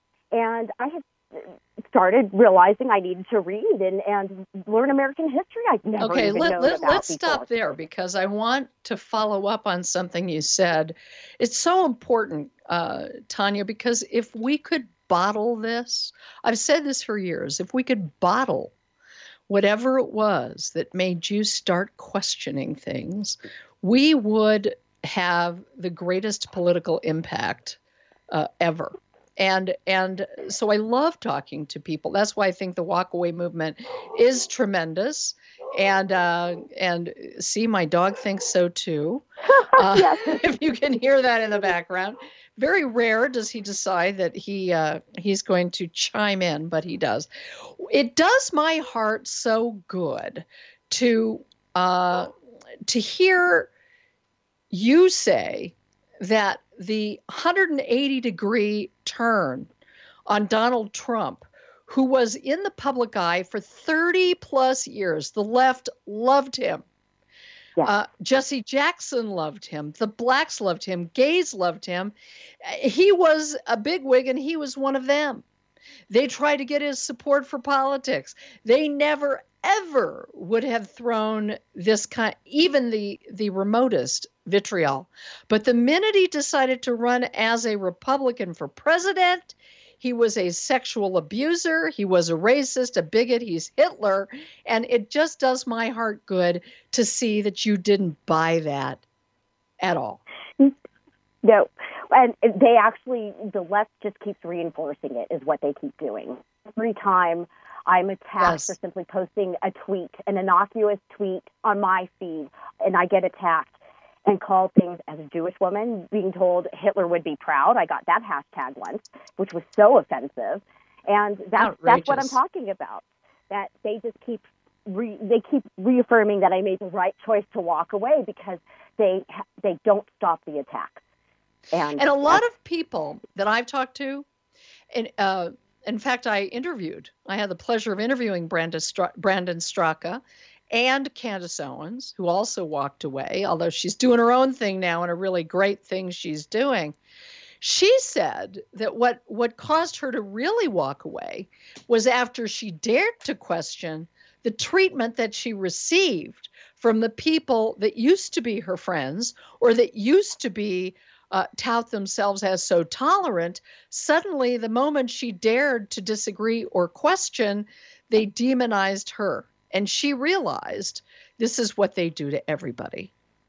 And I had started realizing I needed to read and, and learn American history. I'd never Okay, even let, known let, about let's before. stop there, because I want to follow up on something you said. It's so important, uh, Tanya, because if we could bottle this, I've said this for years, if we could bottle whatever it was that made you start questioning things, we would have the greatest political impact uh, ever. And and so I love talking to people. That's why I think the walkaway movement is tremendous. And uh, and see, my dog thinks so too. Uh, Yes. If you can hear that in the background, very rare does he decide that he uh, he's going to chime in, but he does. It does my heart so good to uh, to hear you say that the one hundred eighty degree turn on Donald Trump, who was in the public eye for thirty plus years, the left loved him. Yeah. Uh, Jesse Jackson loved him. The blacks loved him. Gays loved him. He was a bigwig, and he was one of them. They tried to get his support for politics. They never, ever would have thrown this kind, even the, the remotest vitriol. But the minute he decided to run as a Republican for president, he was a sexual abuser. He was a racist, a bigot. He's Hitler. And it just does my heart good to see that you didn't buy that at all. No. And they actually, the left just keeps reinforcing it, is what they keep doing. Every time I'm attacked Yes. for simply posting a tweet, an innocuous tweet on my feed, and I get attacked and called things as a Jewish woman, being told Hitler would be proud. I got that hashtag once, which was so offensive. And that's, that's what I'm Outrageous. talking about, that they just keep re, they keep reaffirming that I made the right choice to walk away because they they don't stop the attacks. And, And a lot of people that I've talked to, and uh, in fact, I interviewed, I had the pleasure of interviewing Brandon, Str- Brandon Straka and Candace Owens, who also walked away, although she's doing her own thing now and a really great thing she's doing. She said that what, what caused her to really walk away was after she dared to question the treatment that she received from the people that used to be her friends or that used to be uh, tout themselves as so tolerant. Suddenly, the moment she dared to disagree or question, they demonized her. And she realized this is what they do to everybody.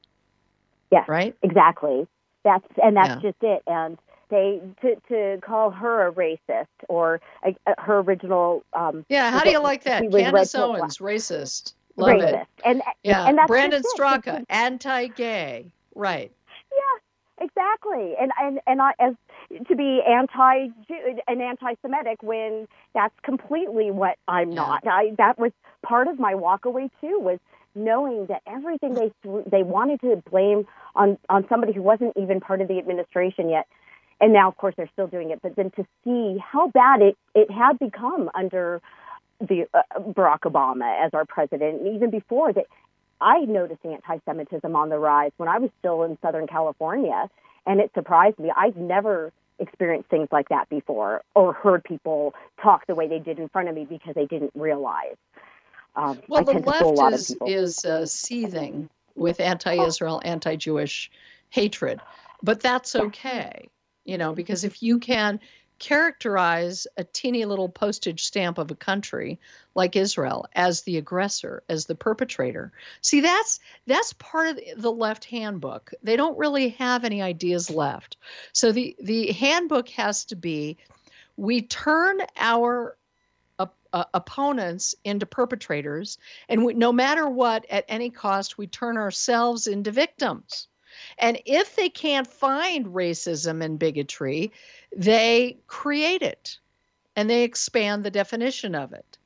Yeah, right? Exactly. That's and that's Yeah. just it. And they to to call her a racist or a, a, her original. Um, yeah. How do you like that? she was Candace red- Owens, racist. Love racist. it. And Yeah. and that's Brandon just it. Straka, anti-gay. Right. Yeah, exactly. And and and I, as to be anti and anti-Semitic when that's completely what I'm Yeah. not. I that was part of my walkaway too, was knowing that everything they they wanted to blame on on somebody who wasn't even part of the administration yet. And now, of course, they're still doing it. But then to see how bad it, it had become under the uh, Barack Obama as our president, and even before that, I noticed anti-Semitism on the rise when I was still in Southern California, and it surprised me. I've never experienced things like that before or heard people talk the way they did in front of me because they didn't realize. Um, Well, I the tend to fool a left lot of is people. is uh, seething with anti-Israel, anti-Jewish hatred, but that's okay, you know, because if you can characterize a teeny little postage stamp of a country like Israel as the aggressor, as the perpetrator, see, that's that's part of the left handbook. They don't really have any ideas left, so the the handbook has to be: we turn our Uh, opponents into perpetrators, and we, no matter what, at any cost, we turn ourselves into victims. And if they can't find racism and bigotry, they create it and they expand the definition of it.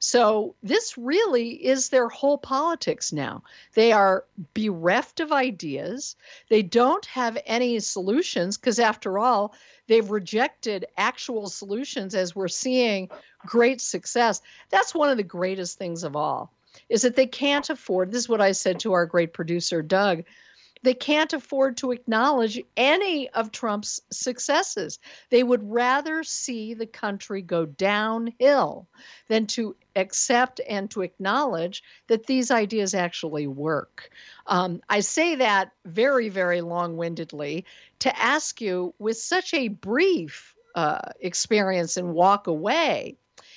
So this really is their whole politics now. They are bereft of ideas. They don't have any solutions because, after all, they've rejected actual solutions as we're seeing great success. That's one of the greatest things of all, is that they can't afford, this is what I said to our great producer, Doug, they can't afford to acknowledge any of Trump's successes. They would rather see the country go downhill than to accept and to acknowledge that these ideas actually work. Um, I say that very, very long-windedly to ask you, with such a brief uh, experience and walk away,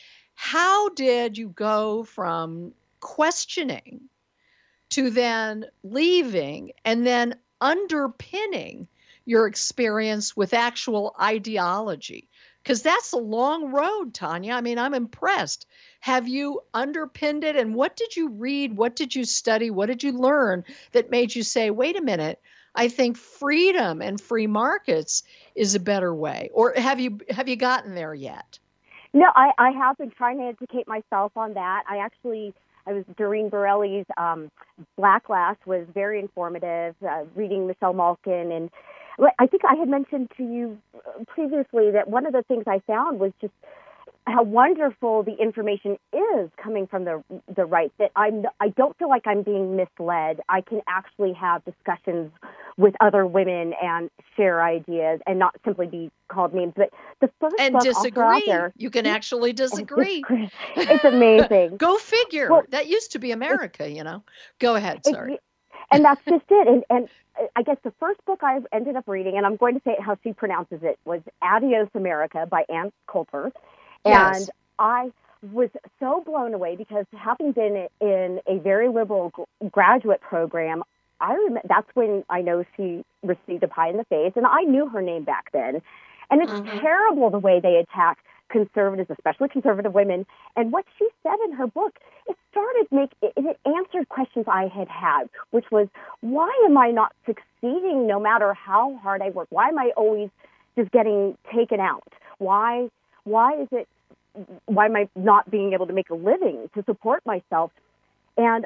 how did you go from questioning to then leaving and then underpinning your experience with actual ideology? Because that's a long road, Tanya. I mean, I'm impressed. Have you underpinned it? And what did you read? What did you study? What did you learn that made you say, wait a minute, I think freedom and free markets is a better way? Or have you have you gotten there yet? No, I, I have been trying to educate myself on that. I actually, I was, Doreen Borelli's um, Black Glass was very informative, uh, reading Michelle Malkin. And I think I had mentioned to you previously that one of the things I found was just how wonderful the information is coming from the the right, that I'm, I don't feel like I'm being misled. I can actually have discussions with other women and share ideas and not simply be called names. But the first and book disagree. out there, You can actually disagree. It's amazing. Go figure. Well, that used to be America, you know. Go ahead. Sorry. And that's just it. And, and I guess the first book I ended up reading, and I'm going to say it how she pronounces it, was Adios America by Ann Coulter. Yes. And I was so blown away because, having been in a very liberal graduate program, I remember that's when I know she received a pie in the face, and I knew her name back then. And it's Mm-hmm. terrible the way they attack conservatives, especially conservative women. And what she said in her book, it started make it, it answered questions I had had, which was, why am I not succeeding no matter how hard I work? Why am I always just getting taken out? Why why is it why am I not being able to make a living to support myself? And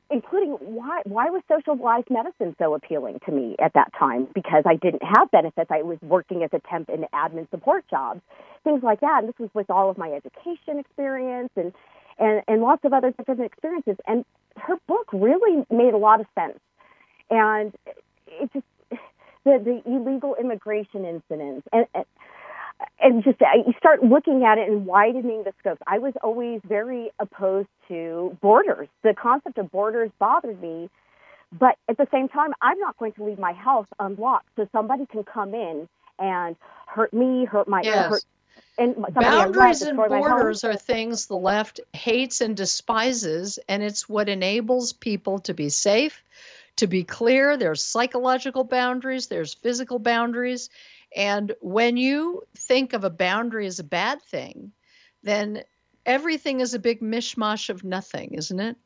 including why why was socialized medicine so appealing to me at that time? Because I didn't have benefits. I was working as a temp in admin support jobs, things like that. And this was with all of my education experience and, and, and lots of other different experiences. And her book really made a lot of sense. And it just, the, the illegal immigration incidents, and, and And just uh, you start looking at it and widening the scope. I was always very opposed to borders. The concept of borders bothered me. But at the same time, I'm not going to leave my house unlocked so somebody can come in and hurt me, hurt my... Yes. Hurt, and boundaries and borders are things the left hates and despises, and it's what enables people to be safe, to be clear. There's psychological boundaries, there's physical boundaries. And when you think of a boundary as a bad thing, then everything is a big mishmash of nothing, isn't it?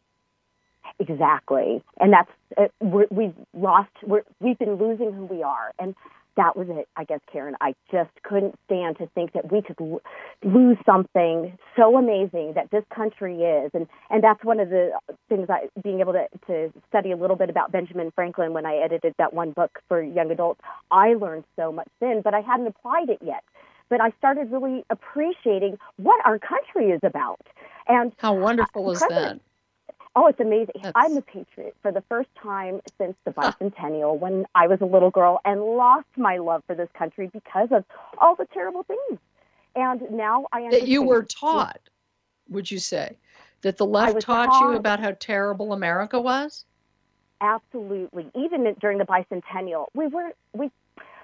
Exactly. And that's, uh, we're, we've lost, we're, we've been losing who we are. And that was it, I guess, Karen. I just couldn't stand to think that we could l- lose something so amazing that this country is. And, and that's one of the things, I being able to, to study a little bit about Benjamin Franklin when I edited that one book for young adults. I learned so much then, but I hadn't applied it yet. But I started really appreciating what our country is about. And how wonderful uh, is that? Oh, it's amazing. That's... I'm a patriot for the first time since the bicentennial when I was a little girl and lost my love for this country because of all the terrible things. And now I understand. That you were taught, would you say? That the left taught, taught you about how terrible America was? Absolutely. Even during the bicentennial, we were, we,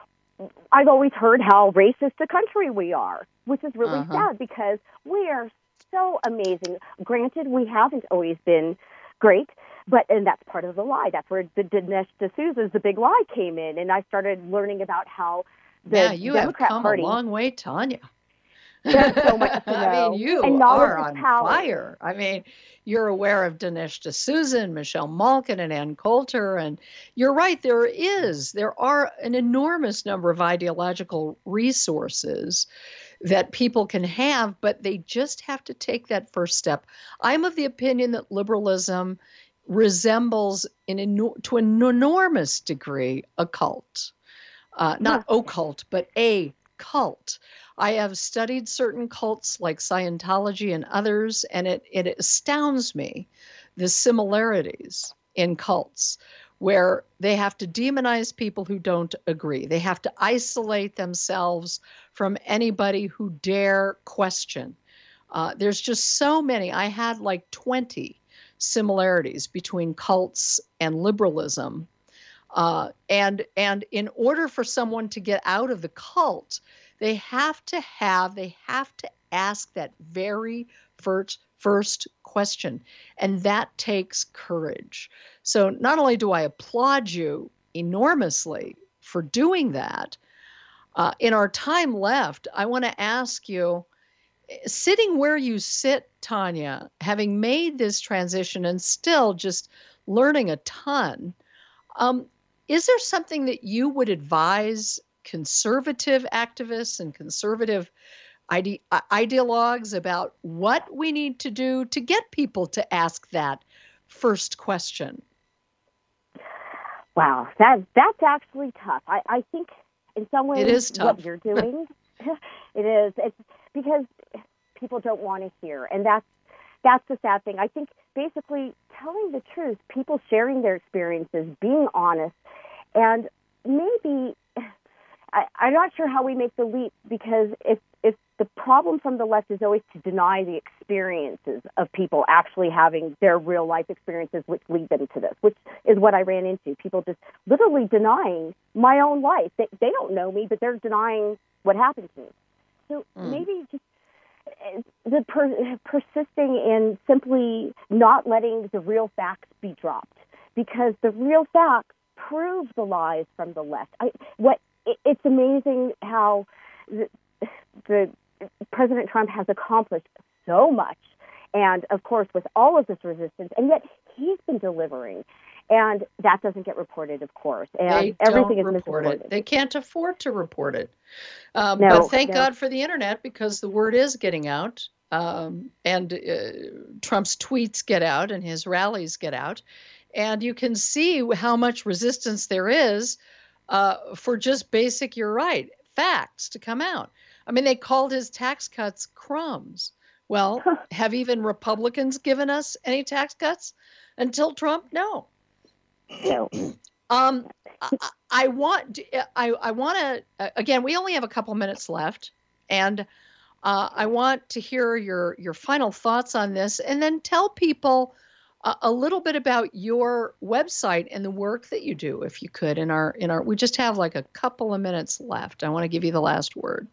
I've always heard how racist a country we are, which is really uh-huh. sad because we are so amazing. Granted, we haven't always been great, but and that's part of the lie. That's where the Dinesh D'Souza's The Big Lie came in, and I started learning about how the yeah, you Democrat have come Party, a long way, Tanya. There's so much to know. I mean, you and are on power. fire. I mean, you're aware of Dinesh D'Souza and Michelle Malkin and Ann Coulter, and you're right. There is, there are an enormous number of ideological resources that people can have, but they just have to take that first step. I'm of the opinion that liberalism resembles, in eno- to an enormous degree, a cult. Uh, not yeah. occult, but a cult. I have studied certain cults like Scientology and others, and it, it astounds me the similarities in cults where they have to demonize people who don't agree. They have to isolate themselves from anybody who dare question. Uh, there's just so many. I had like twenty similarities between cults and liberalism. Uh, and and in order for someone to get out of the cult, they have to have, they have to ask that very first, first question. And that takes courage. So not only do I applaud you enormously for doing that, uh, in our time left, I want to ask you, sitting where you sit, Tanya, having made this transition and still just learning a ton, um, is there something that you would advise conservative activists and conservative ide- ideologues about what we need to do to get people to ask that first question? Wow, that that's actually tough. I, I think in some ways it is tough. What you're doing, it is. It's because people don't want to hear, and that's that's the sad thing. I think basically telling the truth, people sharing their experiences, being honest, and maybe I, I'm not sure how we make the leap, because if if the problem from the left is always to deny the experiences of people actually having their real life experiences, which lead them to this, which is what I ran into. People just literally denying my own life. They, they don't know me, but they're denying what happened to me. So mm. maybe just the per, persisting in simply not letting the real facts be dropped, because the real facts prove the lies from the left. I, what it, it's amazing how the, the President Trump has accomplished so much, and of course with all of this resistance, and yet he's been delivering, and that doesn't get reported, of course, and they everything don't is report misreported. It. They can't afford to report it. Um, no, but thank no. God for the internet, because the word is getting out, um, and uh, Trump's tweets get out and his rallies get out. And you can see how much resistance there is uh, for just basic, you're right, facts to come out. I mean, they called his tax cuts crumbs. Well, have even Republicans given us any tax cuts until Trump? No. No. um, I, I want, I, I want to, again, we only have a couple minutes left, and uh, I want to hear your, your final thoughts on this, and then tell people a, a little bit about your website and the work that you do, if you could. In our, in our, we just have like a couple of minutes left. I want to give you the last word.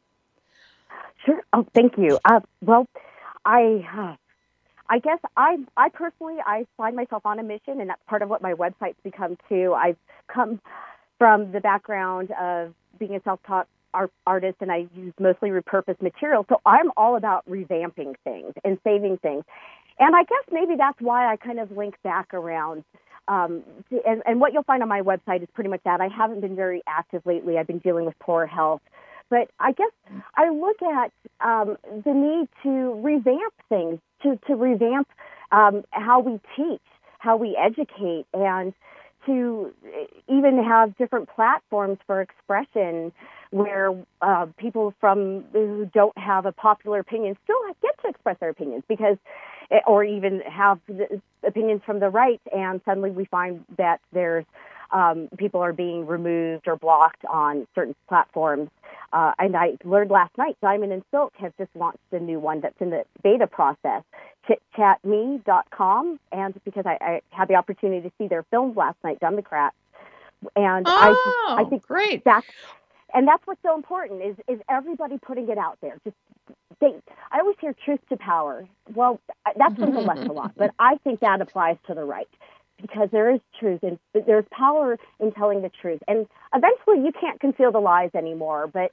Sure. Oh, thank you. Uh, well, I, uh, I guess I, I personally, I find myself on a mission, and that's part of what my website's become too. I've come from the background of being a self-taught art, artist, and I use mostly repurposed material. So I'm all about revamping things and saving things. And I guess maybe that's why I kind of link back around. Um, to, and, and what you'll find on my website is pretty much that. I haven't been very active lately. I've been dealing with poor health. But I guess I look at um, the need to revamp things, to, to revamp um, how we teach, how we educate, and to even have different platforms for expression where uh, people from who don't have a popular opinion still get to express their opinions, because, or even have the opinions from the right, and suddenly we find that there's um, people are being removed or blocked on certain platforms. Uh, and I learned last night, Diamond and Silk has just launched a new one that's in the beta process, chit chat me dot com. And because I, I had the opportunity to see their films last night, Democrats. And oh, I, I think great. That's, and that's what's so important is, is everybody putting it out there. Just they, I always hear truth to power. Well, that's from the left a lot, but I think that applies to the right. Because there is truth, and there's power in telling the truth. And eventually you can't conceal the lies anymore. But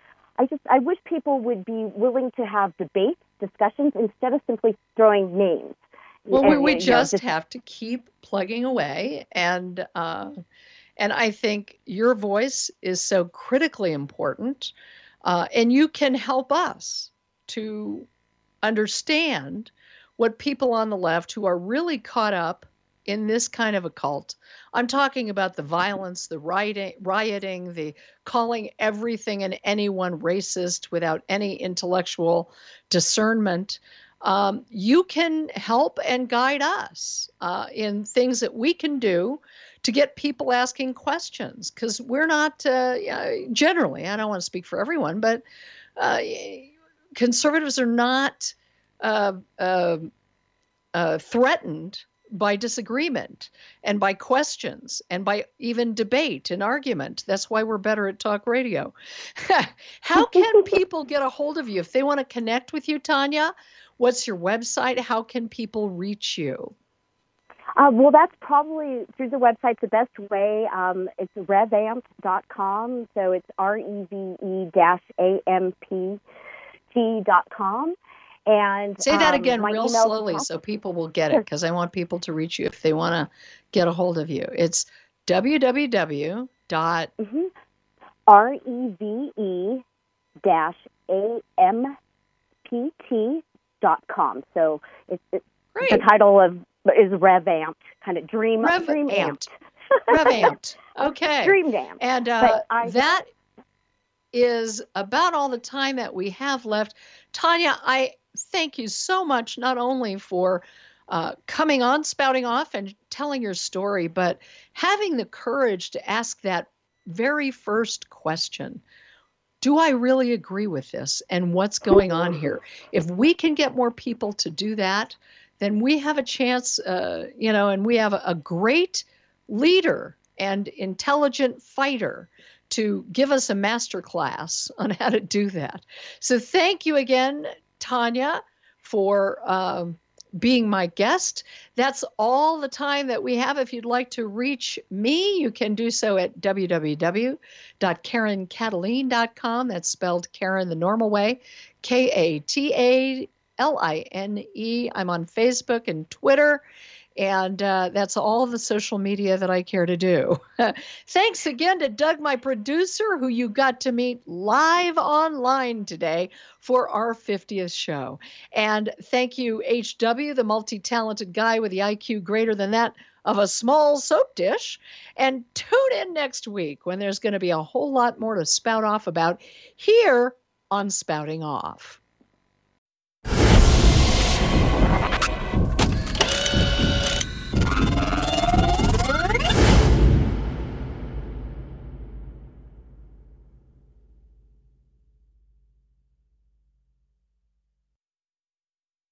I just, I wish people would be willing to have debates, discussions, instead of simply throwing names. Well, and, we, we and, just, know, just have to keep plugging away. And, uh, and I think your voice is so critically important. Uh, and you can help us to understand what people on the left who are really caught up in this kind of a cult. I'm talking about the violence, the rioting, rioting, the calling everything and anyone racist without any intellectual discernment. Um, you can help and guide us uh, in things that we can do to get people asking questions, because we're not, uh, generally, I don't want to speak for everyone, but uh, conservatives are not uh, uh, uh, threatened by disagreement and by questions and by even debate and argument. That's why we're better at talk radio. How can people get a hold of you if they want to connect with you, Tanya? What's your website? How can people reach you? Uh, well, that's probably through the website the best way. Um, it's revamped dot com. So it's R E V E dash A M P T dot com. And say that um, again real slowly so people will get it, because I want people to reach you if they want to get a hold of you. It's www. Mm-hmm. R E V E dash A M P T dot com. So it's, it's the title of is Revamped, kind of dream Rev- dream amped. Revamped. Okay. Dream amped. And uh, I, that is about all the time that we have left. Tanya, I thank you so much, not only for uh, coming on, spouting off, and telling your story, but having the courage to ask that very first question. Do I really agree with this? And what's going on here? If we can get more people to do that, then we have a chance, uh, you know, and we have a, a great leader and intelligent fighter to give us a master class on how to do that. So thank you again, Tanya, for um, being my guest. That's all the time that we have. If you'd like to reach me, you can do so at w w w dot karen kataline dot com. That's spelled Karen the normal way, K A T A L I N E. I'm on Facebook and Twitter. And uh, that's all the social media that I care to do. Thanks again to Doug, my producer, who you got to meet live online today for our fiftieth show. And thank you, H W, the multi-talented guy with the I Q greater than that of a small soap dish. And tune in next week when there's going to be a whole lot more to spout off about here on Spouting Off.